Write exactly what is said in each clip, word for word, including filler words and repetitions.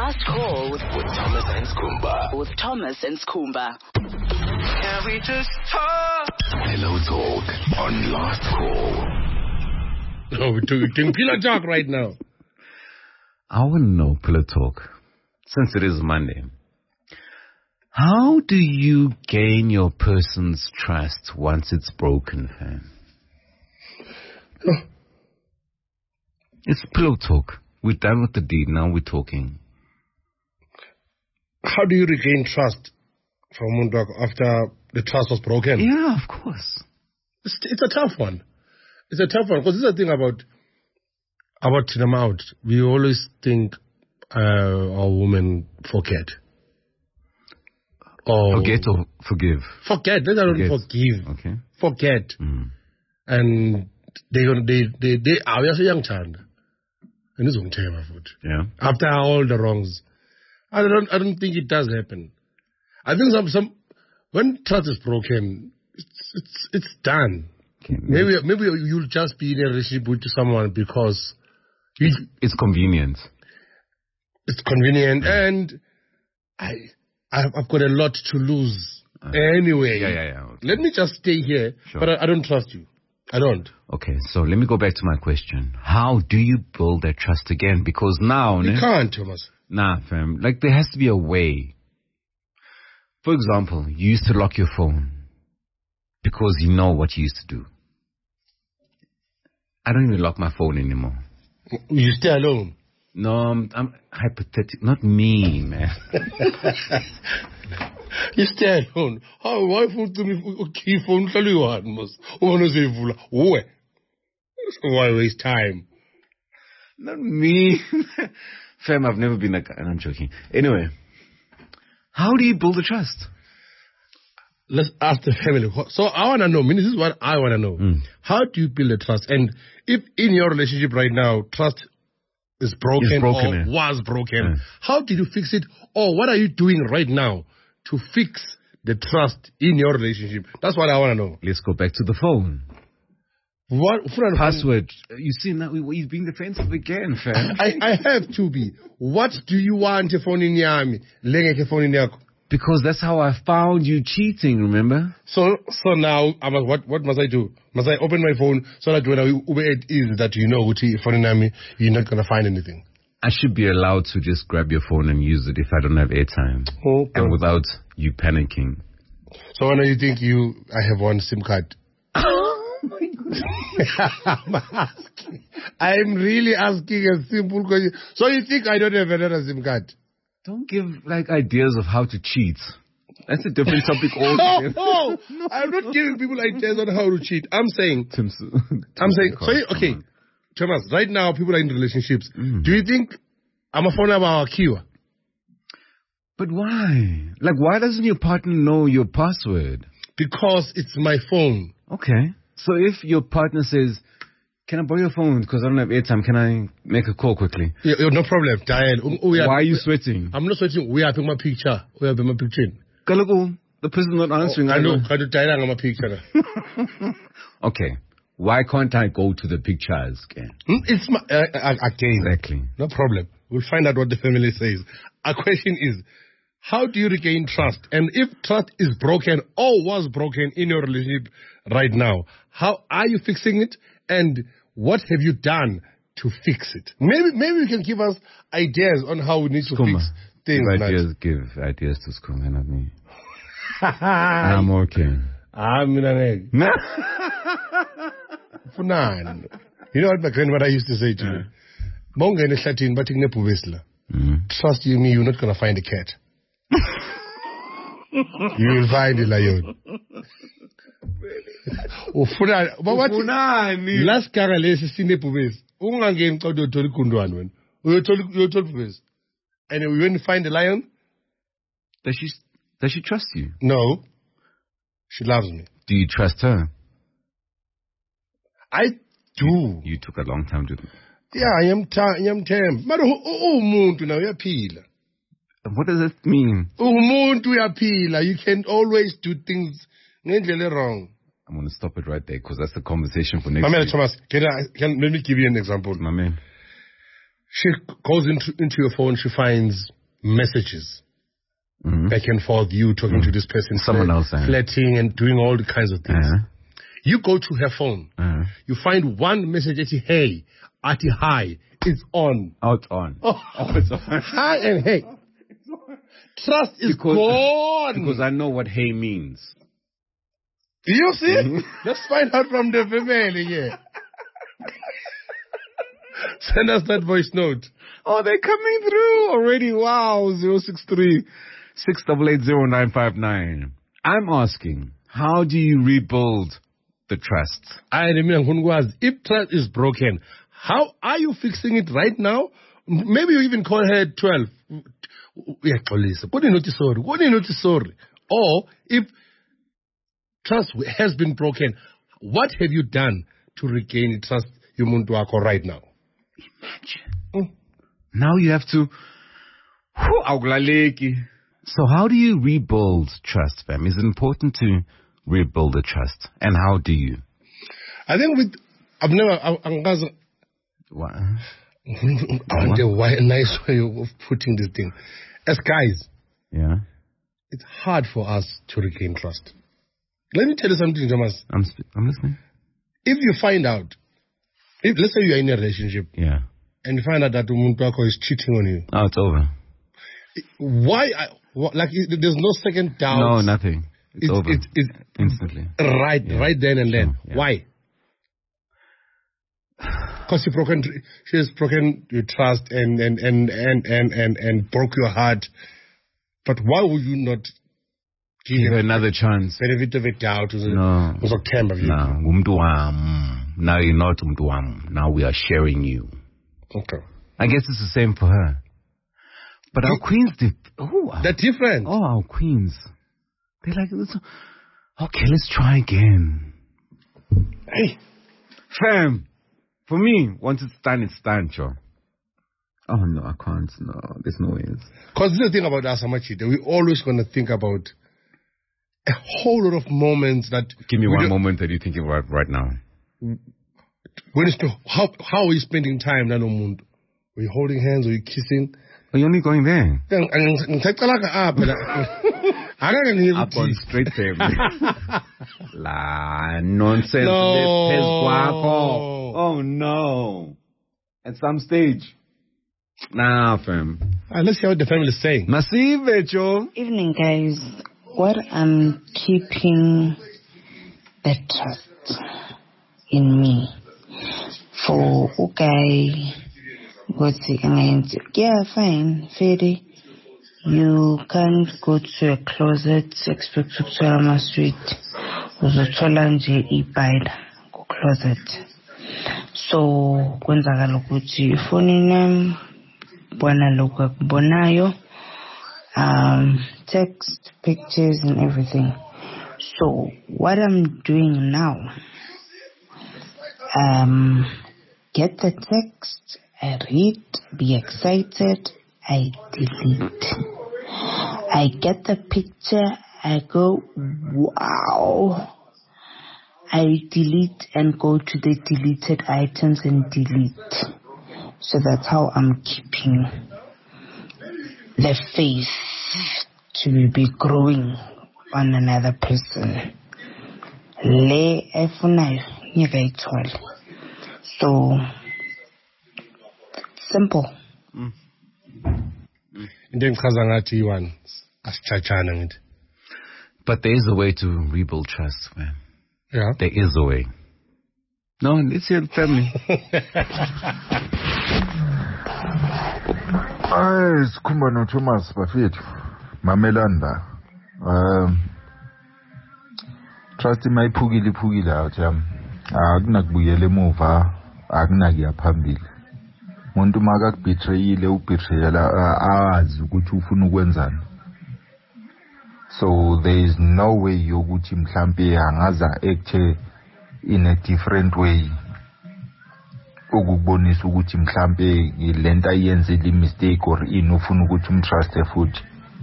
Last Call with Thomas and Skumba. With Thomas and Skumba. Can we just talk? Hello Talk on Last Call. Oh, we're doing pillow talk right now. I want to know, pillow talk, since it is Monday. How do you gain your person's trust once it's broken, fam? Oh. It's pillow talk. We're done with the deed. Now we're talking. How do you regain trust from Mundok after the trust was broken? Yeah, of course. It's, it's a tough one. It's a tough one because this is the thing about about them out. We always think uh, our women forget. Or forget or forgive? Forget. Let alone forget. forgive. Okay. Forget. Mm. And they they they they are a young child. And it's on food. Yeah. After all the wrongs, I don't I don't think it does happen. I think some some when trust is broken, it's it's it's done. Okay, maybe maybe you'll just be in a relationship with someone because it's, it's convenient. It's convenient, yeah. and I I've got a lot to lose uh, anyway. Yeah, yeah, yeah. Okay. Let me just stay here, sure. but I, I don't trust you. I don't. Okay, so let me go back to my question. How do you build that trust again? Because now... You ne? can't, Thomas. Nah, fam. Like, there has to be a way. For example, you used to lock your phone because you know what you used to do. I don't even lock my phone anymore. You stay alone? No, I'm, I'm hypothetical. Not me, man. You stay alone. How? Why phone to me? Key phone tell you what must. Wanna say fool? Why? Why waste time? Not me, fam. I've never been like. And I'm joking. Anyway, how do you build a trust? Let's ask the family. So I wanna know. I mean, this is what I wanna know. Mm. How do you build a trust? And if in your relationship right now, trust is broken, it's broken or eh? was broken, yeah. how did you fix it? Or what are you doing right now to fix the trust in your relationship? That's what I want to know. Let's go back to the phone. What password? You see now he's being defensive again, fam. I, I have to be. What do you want your phone in yami? Lenge phone in yako? Because that's how I found you cheating, remember? So so now I must, what what must I do? Must I open my phone so that when I Uber it is that you know Uti phone in yami, you're not gonna find anything? I should be allowed to just grab your phone and use it if I don't have airtime. Okay. And without you panicking. So when you think you I have one SIM card? Oh my goodness. I'm asking. I'm really asking a simple question. So you think I don't have another SIM card? Don't give like ideas of how to cheat. That's a different topic altogether. No, no, I'm not giving people ideas on how to cheat. I'm saying Tim's, I'm saying so you, okay. Thomas, right now people are in relationships. Mm. Do you think I'm a phone about Kiwa? But why? Like, why doesn't your partner know your password? Because it's my phone. Okay. So if your partner says, can I borrow your phone because I don't have airtime, can I make a call quickly? Yeah, no problem. Dial. Why are, are you sweating? I'm not sweating. We have my picture. We have my picture. Kalago, the person's not answering. Oh, I know. I do dial my picture. Okay. Why can't I go to the pictures again? It's my, uh, again. Exactly. No problem. We'll find out what the family says. Our question is, how do you regain trust? And if trust is broken or was broken in your relationship right now, how are you fixing it? And what have you done to fix it? Maybe maybe you can give us ideas on how we need to Skuma. fix things. Give ideas, give ideas to Skuma, not me. I'm okay. I'm in an egg. Funan. You know what my grandmother used to say to me? Monga in Latin, but in Trust you me, you're not going to find a cat. You will find a lion. Ufuna babathi last kara lesi sine pubesi ungangeni xa uyothola igundwane wena uyothola uyothola pubesi and when you find the lion does she does she trust you? No, she loves me. Do you trust her? I do. You, you took a long time to. Yeah, I am I am tem but umuntu na uyaphila. What does that mean? Umuntu uyaphila. You can always do things ngendlela wrong. I'm going to stop it right there because that's the conversation for next My man, week. Thomas, can I, can, let me give you an example. My man. she goes into, into your phone, she finds messages. Mm-hmm. Back and forth, you talking mm-hmm. to this person. Someone fl- else. Uh, flirting and doing all the kinds of things. Uh-huh. You go to her phone. Uh-huh. You find one message that says, hey, ati hi, it's on. Oh, it's on. Oh, oh it's on. Hi and hey. Trust is because, gone. Because I know what hey means. You see? Mm-hmm. Let's find out from the family here. Send us that voice note. Oh, they're coming through already. Wow. zero six three, six eight eight, zero nine five nine. I'm asking, how do you rebuild the trust? I remember, if trust is broken, how are you fixing it right now? Maybe you even call her at twelve. Sorry. Or if trust has been broken, what have you done to regain trust human wako right now? Imagine. Mm. Now you have to. So how do you rebuild trust, fam? Is it important to rebuild the trust? And how do you? I think with I've never I, what? A nice way of putting this thing. As guys, yeah, it's hard for us to regain trust. Let me tell you something, Thomas. I'm sp- I'm listening. If you find out, if let's say you're in a relationship, yeah, and you find out that Umuntwako is cheating on you, oh, it's over. Why? Like, there's no second doubt. No, nothing. It's, it's over. It's, it's instantly. Right, yeah. right then and then. Sure, yeah. Why? Because she broken, she has broken your trust and and, and, and, and, and and broke your heart. But why would you not give, give her another chance? Benefit of a doubt. No. Was October. No. Now you're not umduam. Now we are sharing you. Okay. I guess it's the same for her. But our queens did. Oh, they're different. Oh, our queens. They're like, okay, let's try again. Hey, fam. For me, once it's done, it's done, Joe. Oh, no, I can't. No, there's no ways. Because the thing about us, Amachita, we're always going to think about a whole lot of moments that... Give me one moment that you're thinking about right now. When it's to, how, how are you spending time? Are you holding hands? Are you kissing? Are you only going there? Up on straight there. La nonsense. No. Oh no. At some stage. Nah, fam. Right, let's hear what the family is saying. Massive, Joe. Evening, guys. What I'm keeping the trust in me for okay. What's it? Yeah, fine, Fede. You can't go to a closet, expect to tell my street. Uzothola nje ibhayida ku closet. So kwenzakala ukuthi ifonini bona lokho akubonayo, um text, pictures and everything. So what I'm doing now, um get the text, I read, be excited, I delete. I get the picture, I go, wow. I delete and go to the deleted items and delete. So that's how I'm keeping the faith to be growing on another person. Le efunayo ngiyayithola. So simple. Mm. Mm. But there is a way to rebuild trust, man. Yeah. There is a way. No, it's your family. Ay, sikhumba no Thomas bafethu. Mamelanda. Um Trust mayiphukile iphukile out yam. Akunakubuyela emuva, akunakuya phambili. Umuntu makakubethrayile ubethrayela awazi ukuthi ufuna ukwenzani. So there is no way yokuthi mhlambe angaza act in a different way. Ukubonisa ukuthi mhlambe lento ayenze li mistake or inofuna ukuthi umtruste futhi.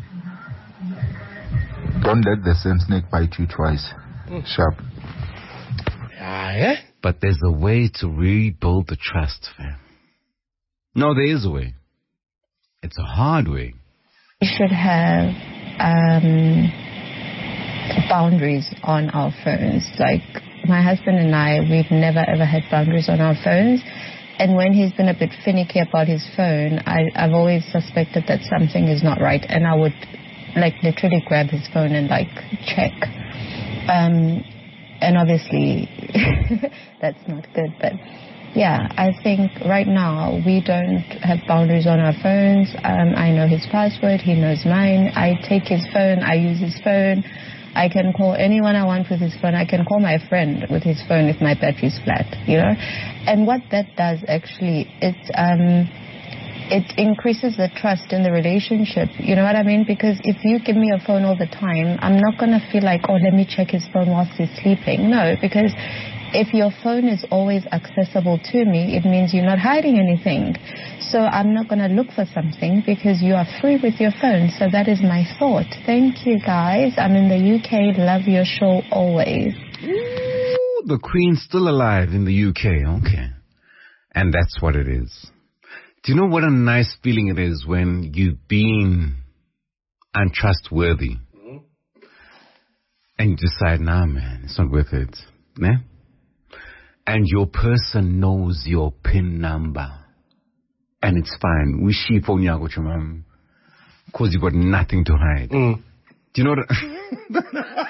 Don't let the same snake bite you twice. Mm. Sharp. Yeah, yeah. But there's a way to rebuild the trust, fam. No, there is a way. It's a hard way. We should have um, boundaries on our phones. Like, my husband and I, we've never ever had boundaries on our phones. And when he's been a bit finicky about his phone, I, I've always suspected that something is not right. And I would, like, literally grab his phone and, like, check. Um, and obviously, that's not good. But, yeah, I think right now we don't have boundaries on our phones. Um, I know his password. He knows mine. I take his phone. I use his phone. I can call anyone I want with his phone. I can call my friend with his phone if my battery's flat, you know. And what that does actually, it um, it increases the trust in the relationship. You know what I mean? Because if you give me a phone all the time, I'm not going to feel like, oh, let me check his phone whilst he's sleeping. No, because if your phone is always accessible to me, it means you're not hiding anything. So I'm not going to look for something because you are free with your phone. So that is my thought. Thank you, guys. I'm in the U K. Love your show always. Ooh, the Queen's still alive in the U K. Okay. And that's what it is. Do you know what a nice feeling it is when you've been untrustworthy? Mm-hmm. And you decide, nah, man, it's not worth it. Nah? And your person knows your PIN number. And it's fine. We sheep on Yago Chumam. Because you got nothing to hide. Mm. Do you know what?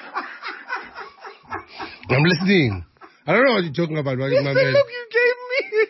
I'm listening. I don't know what you're talking about. What Yes, the look you gave me.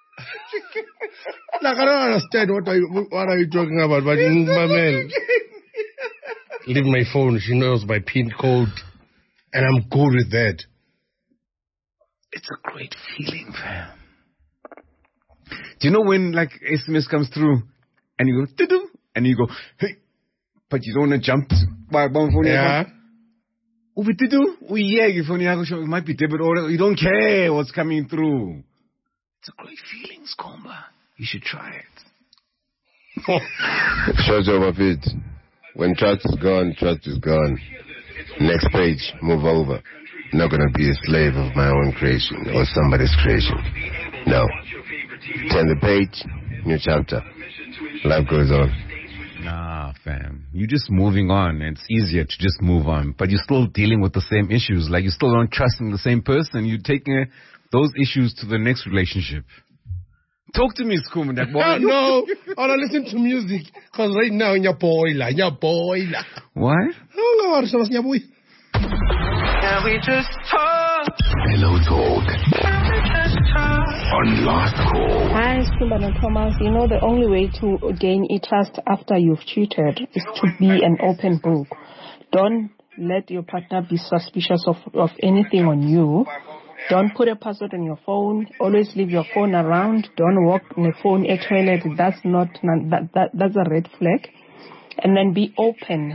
Like, I don't understand what are you, what are you talking about. But Yes, my man, you leave my phone. She knows my PIN code. And I'm good with that. It's a great feeling, fam. Do you know when, like, S M S comes through and you go, doo-doo, and you go, hey, but you don't want to jump to Yeah. Ubi doo-doo, yeah, if it might be debit order. You don't care what's coming through. It's a great feeling, Skomba. You should try it. Show's over, Pete. When trust is gone, trust is gone. Next page, move over. Not going to be a slave of my own creation or somebody's creation. No. Turn the page, new chapter. Life goes on. Nah, fam. You're just moving on. It's easier to just move on. But you're still dealing with the same issues. Like, you still don't trust in the same person. You're taking uh, those issues to the next relationship. Talk to me, Skoom. That boy. No, I want to listen to music. Because right now, in your boiler, in your boiler. Why? Oh, no, in your boiler. Can we just talk? Hello, talk. Can we just talk? On last call. Hi, Skumban and Thomas. You know, the only way to gain a trust after you've cheated is to be an open book. Don't let your partner be suspicious of, of anything on you. Don't put a password on your phone. Always leave your phone around. Don't walk on the phone at toilet. That's not that, that that's a red flag. And then be open.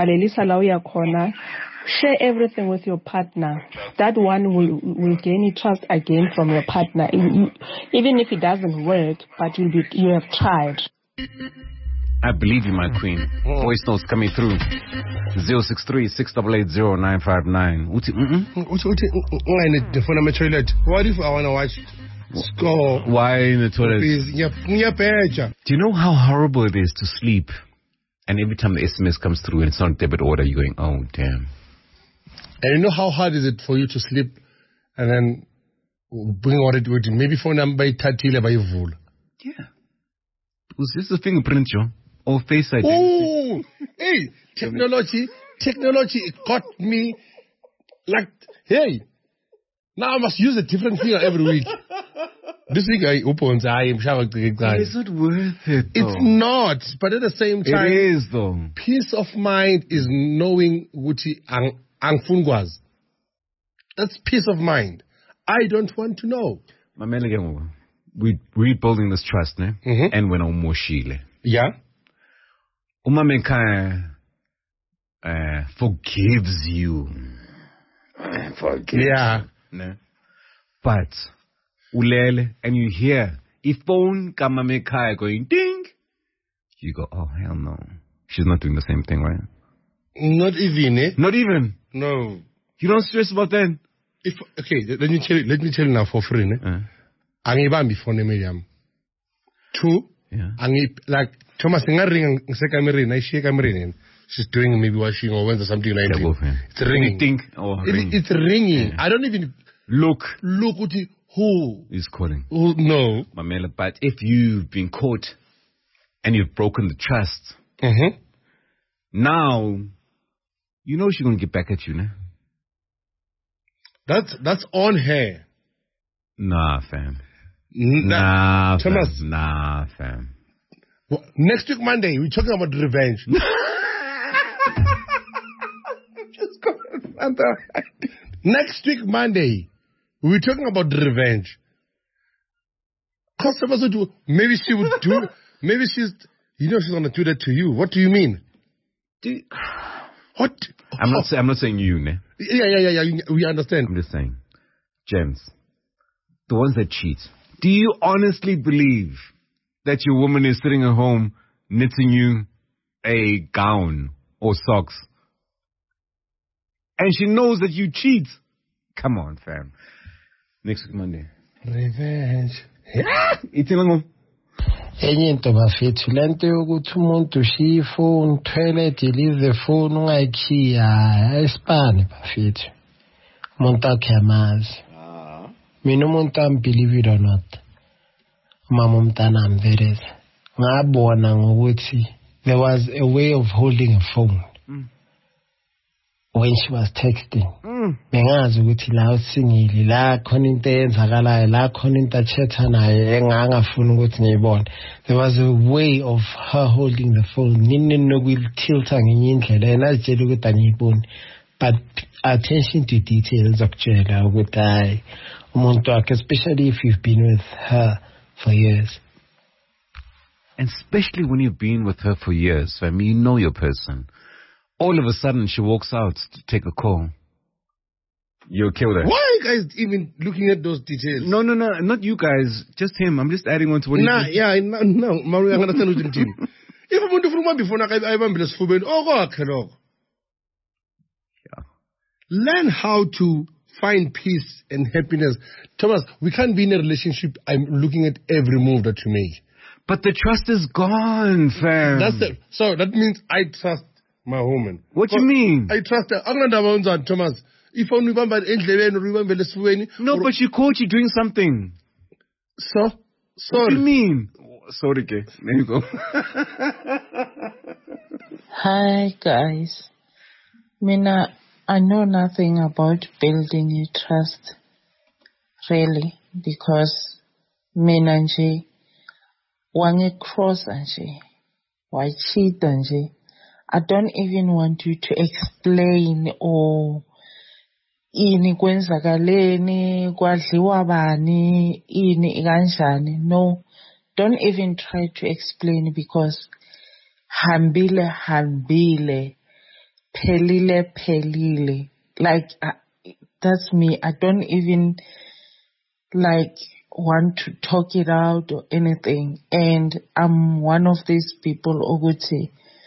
Share everything with your partner. That one will will gain trust again from your partner. Even if it doesn't work, but you'll be you have tried. I believe you, my queen. Voice notes coming through. zero six three, six eight eight, zero nine five nine. What's it? What if I want to watch Score? Why in the toilet? Do you know how horrible it is to sleep? And every time the S M S comes through and it's not debit order, you're going, oh, damn. And you know how hard is it for you to sleep and then bring what it would maybe phone number tatile by vul. Yeah. Because this is a fingerprint, Joe. Or face I D. Oh, hey, technology, technology, it got me like, hey, now I must use a different finger every week. This week I opens, I am showered. It's not worth it, though. It's not, but at the same time, it is, though. Peace of mind is knowing Gucci ang angfungwas. That's peace of mind. I don't want to know. My man, again, we rebuilding this trust, ne? Mm-hmm. And when I'm moshile. Yeah. Uma menka uh, forgives you. Forgives. Yeah. Ne? But ulele, and you hear if phone kama mekai going ding, you go, oh hell no, she's not doing the same thing, right? Not even, eh? Not even. No. You don't stress about that. If okay, let me tell you, let me tell you now for free, ne? Uh. Angibambi phone Miriam. Two, Yeah. angi- like Thomas ring I shake she's doing maybe washing or when something like Yeah, both, yeah. that. It's ringing. You think or It- ring? It's ringing. Yeah. I don't even Look look at it. Who? is calling. Who? No. Mamela, but if you've been caught and you've broken the trust, Mm-hmm. now you know she's gonna get back at you, nah? That's that's on her. Nah, fam. N- that- Nah, Thomas. fam. Nah, fam. Well, next week Monday we're talking about revenge. Just go and next week Monday we're talking about revenge. Customers would do. Maybe she would do. Maybe she's. You know she's gonna do that to you. What do you mean? Do, What? I'm not. say- I'm not saying you, nah. Yeah, yeah, yeah, yeah. you- We understand. I'm just saying, gems, the ones that cheat. Do you honestly believe that your woman is sitting at home knitting you a gown or socks, and she knows that you cheat? Come on, fam. Next week Monday. Revenge. Ithina Enye into bafethu lento yokuthi umuntu ushiya ifoni uthwele deliver ifoni ungayikhiya ayisipani bafethu. Umuntu akhe amazi. Mina umuntu am believe it or not. Mama umntanami Vereza. Ngabona ngokuthi there was a way of holding a phone. Mm. When she was texting. Mm. Bengazi ukuthi la usingile la khona into eyenzakalayo la khona into achetha naye engangafuni ukuthi ngiyibone. There was a way of her holding the phone nini nokutilta ngenye indlela yena azitshela ukuthi angiyiboni, but attention to details okutshela ukuthi hayi umuntu wakhe, especially if you've been with her for years. And especially when you've been with her for years, fam, you know your person. All of a sudden, she walks out to take a call. You okay with that? Why are you guys even looking at those details? No, no, no, not you guys. Just him. I'm just adding on to what Nah, he yeah, no, no. Maru, I understand what you're doing. If I'm going to film before I am blessed for oh, God, hello. Yeah. Learn how to find peace and happiness. Thomas, we can't be in a relationship. I'm looking at every move that you make. But the trust is gone, fam. That's the, so that means I trust my woman. What do you mean? I trust her. I'm not Thomas. If I remember remember the No, but she caught you doing something. So? Sorry. What do you mean? Oh, sorry, okay. There you go. Hi, guys. Mina, I know nothing about building a trust, really, because mina nje, wange cross nje, wa cheat nje. I don't even want you to explain or ini kwenzakaleni kwadliwa bani ini kanjani. No, don't even try to explain because hambile hambile pelile pelile, like uh, that's me. I don't even like want to talk it out or anything, and I'm one of these people ukuthi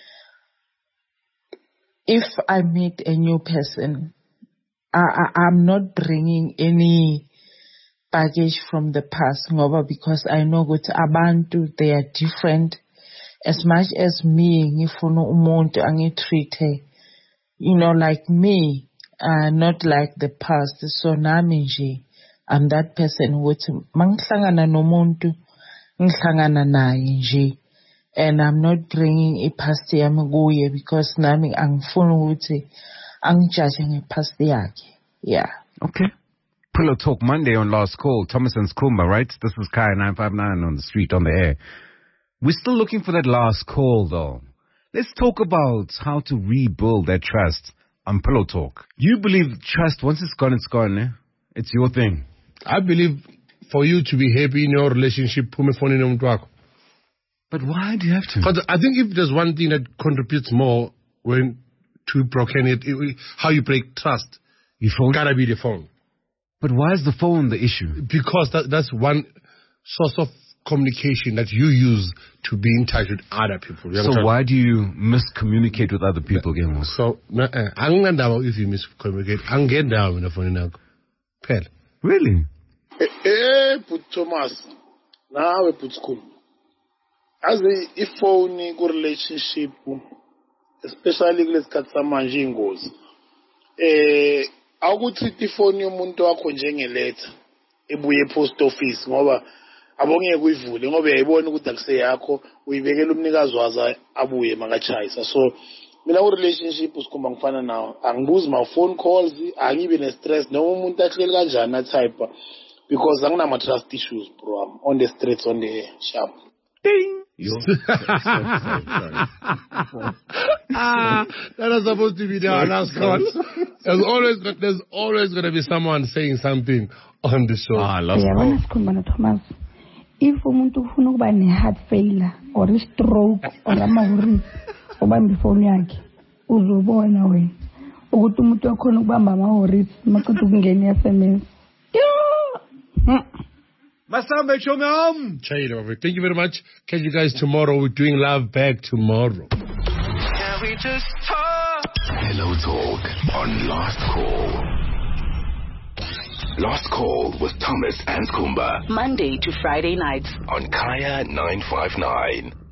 if I meet a new person, I, I, I'm not bringing any baggage from the past, ngoba, because I know that abantu, they are different. As much as me, ngifuna umuntu angitreat, you know, like me, uh, not like the past. So nami nje, I'm that person ukuthi mangihlangana nomuntu, ngihlangana naye nje. And I'm not bringing a past yami kuye because nami angifuni ukuthi angijudge ngepast yakhe. Yeah. Okay. Pillow Talk Monday on Last Call. Thomas and Skumba, right? This is Kai nine five nine on the street, on the air. We're still looking for that last call, though. Let's talk about how to rebuild that trust on Pillow Talk. You believe trust, once it's gone, it's gone, eh? It's your thing. I believe for you to be happy in your relationship, put me phone in your talk. But why do you have to? Because I think if there's one thing that contributes more when to broken it, it how you break trust, your phone gotta be the phone. But why is the phone the issue? Because that, that's one source of communication that you use to be in touch with other people. You So understand? why do you miscommunicate with other people again? So, I'm not about if you miscommunicate. I'm getting down with the phone now. Pell. Really? Eh, put Thomas. Now we put school. as a ifoni ku relationship especially kulesikhathi samanje ingozi eh awukutreat ifoni yomuntu wakho njengeletter ebuye post office ngoba abongeke uyivule ngoba uyayibona ukuthi akuseyakho uyibekela umnikazi waza abuye makachayisa. So mina ku relationship usikhomba ngifana nawo angibuzi ma phone calls angibe ne stress noma umuntu ahleli kanjani type because anginama trust issues bro. I'm on the streets on the sharp ding. Ah, that is supposed to be the last call. There's always there's always going to be someone saying something on the show. Ah, last call. Sikhuluma Thomas. If umuntu ufuna ukuba ne heart failure or a stroke or amahuri obamba ifoni yakhe uzobona wena ukuthi umuntu wakhona ukubamba amahuri maqeda ukungena i-S M S. Masambe Chomam. Thank you very much. Catch you guys tomorrow. We're doing Love Back tomorrow. Can we just talk? Hello Talk on Last Call. Last Call with Thomas and Kumba. Monday to Friday nights on Kaya nine five nine.